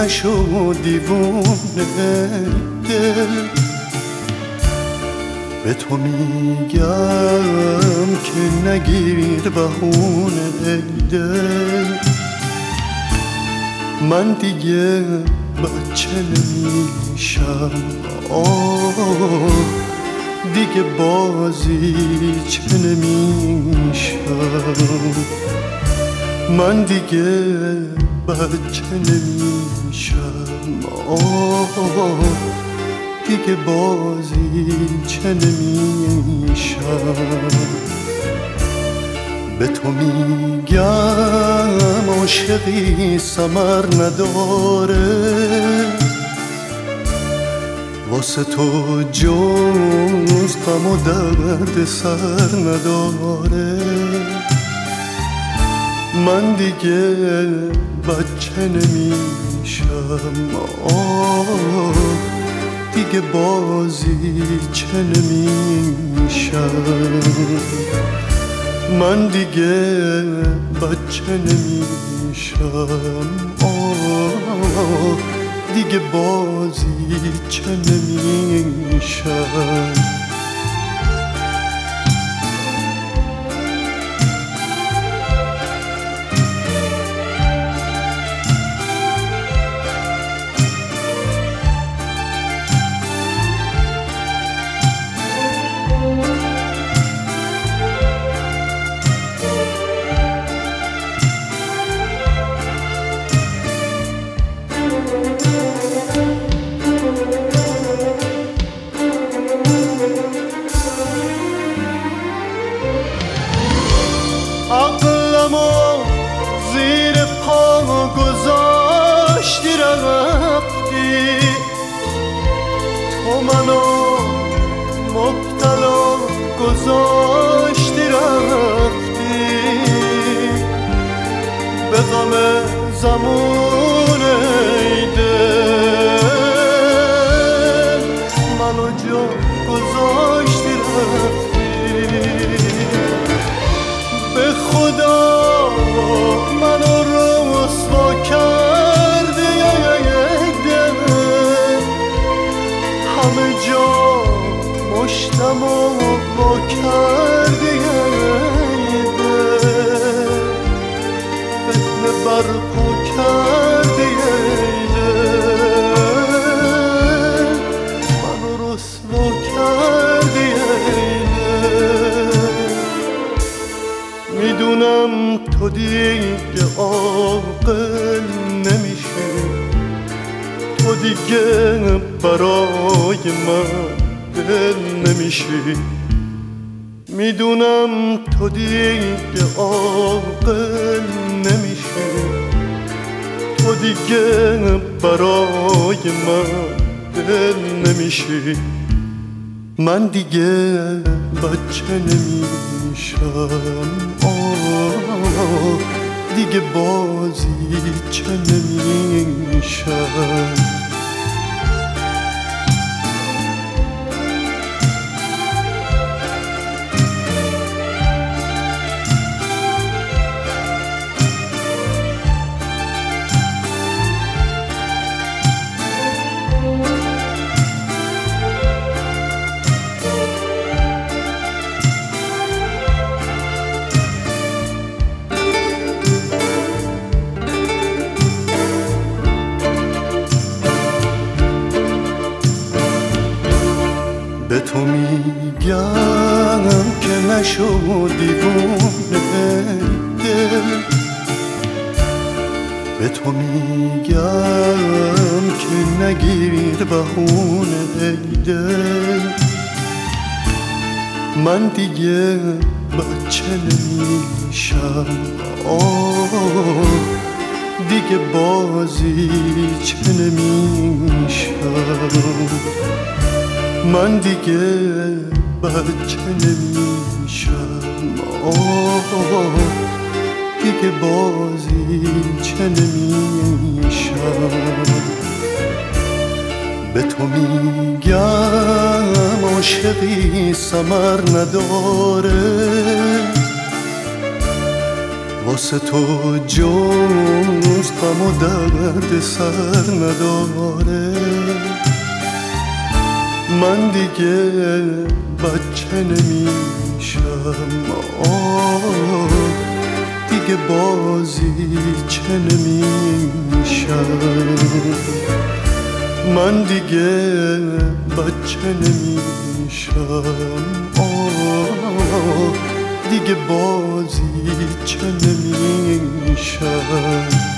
نشو دیوونه دل. به تو میگم که نگیر بهونه دل. من دیگه بچه نمیشم، دیگه بازی چه نمیشم. من دیگه بچه نمیشم، دیگه بازی چه نمیشم. به تو میگم عاشقی ثمر نداره، واسه تو جز غم و درد سر نداره. من دیگه بچه نمیشم، دیگه بازی چه نمیشم. من دیگه بچه نمیشم، دیگه بازی چه نمیشم. عقلمو زیر پا گذاشتی رفتی، تو منو مبتلا گذاشتی رفتی. به غم زمان ای دل منو جا گذاشتی رفتی. به خدا منو رسوا کردی دل، همه جا مشتم و با کردی دل. فتنه برپا کردی دل، منو رسوا کردی دل. میدونم تو دیگه عاقل نمیشی، تو دیگه برای من دل نمیشی. میدونم تو دیگه عاقل نمیشی، تو دیگه برای من دل نمیشی. من دیگه بچه نمیشم، دیگه بازی چه نمیشم. به تو میگم که نشو دیوونه دل. به تو میگم که نگیر بهونه دل. من دیگه بچه نمیشم، دیگه بازی چه نمیشم. من دیگه بچه نمیشم، دیگه بازی چه نمیشم. به تو میگم عاشقی ثمر نداره، واسه تو جز غم و درد سر نداره. من دیگه بچه نمیشم، دیگه بازیچه نمیشم. من دیگه بچه نمیشم، دیگه بازیچه نمیشم.